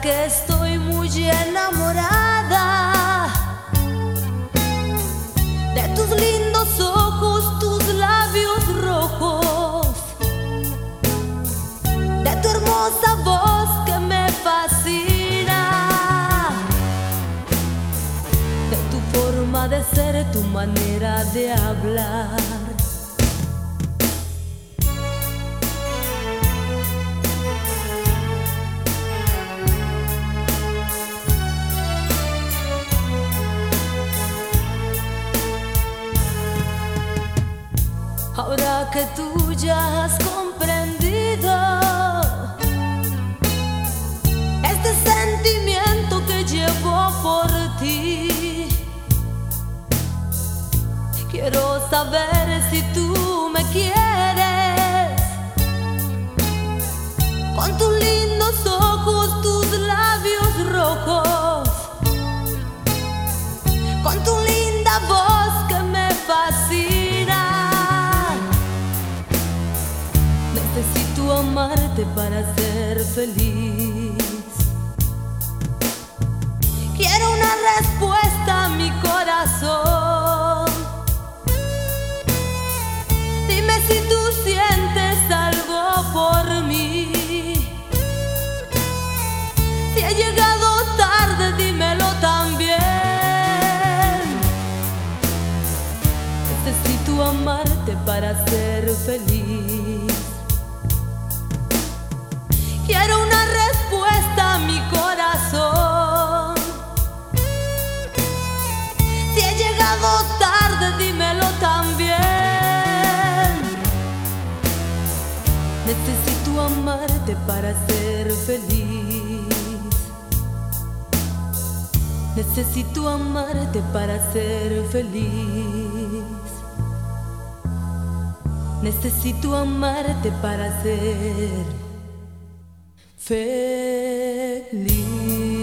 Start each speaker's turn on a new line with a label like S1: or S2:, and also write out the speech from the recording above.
S1: que estoy muy enamorada de tus lindos ojos, tus labios rojos, de tu hermosa voz que me fascina, de tu forma de ser, tu manera de hablar. Ahora que tú ya has comprendido este sentimiento que llevo por ti, quiero saber si tú me quieres, con tus lindos ojos, tus labios rojos, con tu linda voz que me fascina. Necesito amarte para ser feliz. Quiero una respuesta a mi corazón. Dime si tú sientes algo por mí. Si he llegado tarde, dímelo también. Necesito amarte para ser feliz. Quiero una respuesta a mi corazón. Si he llegado tarde, dímelo también. Necesito amarte para ser feliz. Necesito amarte para ser feliz. Necesito amarte para ser feliz.